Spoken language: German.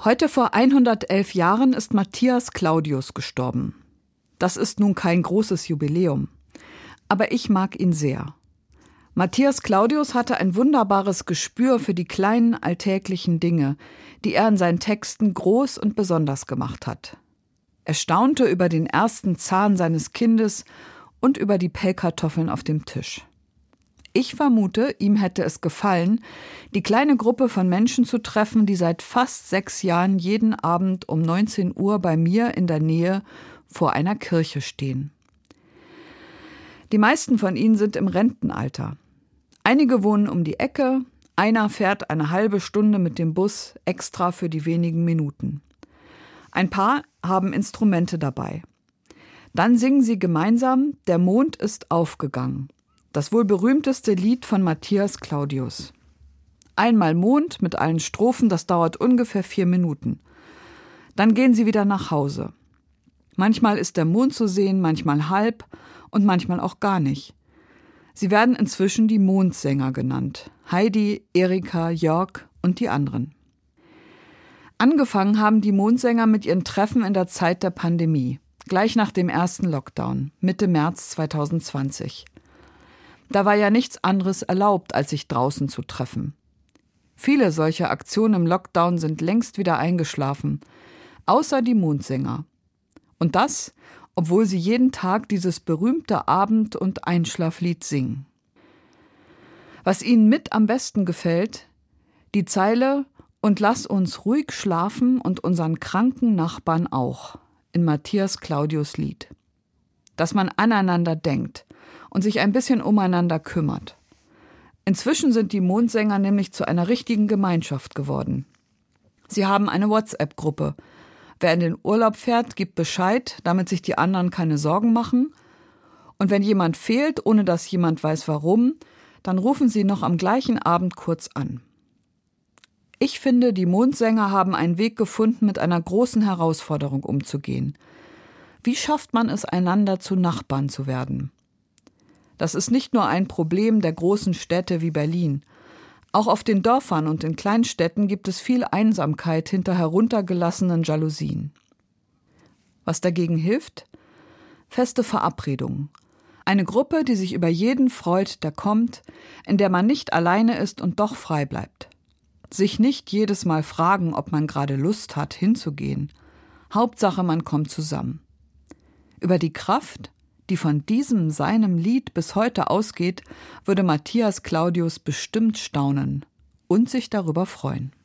Heute vor 111 Jahren ist Matthias Claudius gestorben. Das ist nun kein großes Jubiläum, aber ich mag ihn sehr. Matthias Claudius hatte ein wunderbares Gespür für die kleinen alltäglichen Dinge, die er in seinen Texten groß und besonders gemacht hat. Er staunte über den ersten Zahn seines Kindes und über die Pellkartoffeln auf dem Tisch. Ich vermute, ihm hätte es gefallen, die kleine Gruppe von Menschen zu treffen, die seit fast 6 Jahren jeden Abend um 19 Uhr bei mir in der Nähe vor einer Kirche stehen. Die meisten von ihnen sind im Rentenalter. Einige wohnen um die Ecke, einer fährt eine halbe Stunde mit dem Bus extra für die wenigen Minuten. Ein paar haben Instrumente dabei. Dann singen sie gemeinsam »Der Mond ist aufgegangen«, das wohl berühmteste Lied von Matthias Claudius. Einmal Mond mit allen Strophen, das dauert ungefähr 4 Minuten. Dann gehen sie wieder nach Hause. Manchmal ist der Mond zu sehen, manchmal halb und manchmal auch gar nicht. Sie werden inzwischen die Mondsänger genannt. Heidi, Erika, Jörg und die anderen. Angefangen haben die Mondsänger mit ihren Treffen in der Zeit der Pandemie, gleich nach dem ersten Lockdown, Mitte März 2020. Da war ja nichts anderes erlaubt, als sich draußen zu treffen. Viele solcher Aktionen im Lockdown sind längst wieder eingeschlafen, außer die Mondsänger. Und das, obwohl sie jeden Tag dieses berühmte Abend- und Einschlaflied singen. Was ihnen mit am besten gefällt, die Zeile »Und lass uns ruhig schlafen und unseren kranken Nachbarn auch« in Matthias Claudius Lied. Dass man aneinander denkt und sich ein bisschen umeinander kümmert. Inzwischen sind die Mondsänger nämlich zu einer richtigen Gemeinschaft geworden. Sie haben eine WhatsApp-Gruppe. Wer in den Urlaub fährt, gibt Bescheid, damit sich die anderen keine Sorgen machen. Und wenn jemand fehlt, ohne dass jemand weiß warum, dann rufen sie noch am gleichen Abend kurz an. Ich finde, die Mondsänger haben einen Weg gefunden, mit einer großen Herausforderung umzugehen. Wie schafft man es, einander zu Nachbarn zu werden? Das ist nicht nur ein Problem der großen Städte wie Berlin. Auch auf den Dörfern und in Kleinstädten gibt es viel Einsamkeit hinter heruntergelassenen Jalousien. Was dagegen hilft? Feste Verabredungen. Eine Gruppe, die sich über jeden freut, der kommt, in der man nicht alleine ist und doch frei bleibt. Sich nicht jedes Mal fragen, ob man gerade Lust hat, hinzugehen. Hauptsache, man kommt zusammen. Über die Kraft, die von seinem Lied bis heute ausgeht, würde Matthias Claudius bestimmt staunen und sich darüber freuen.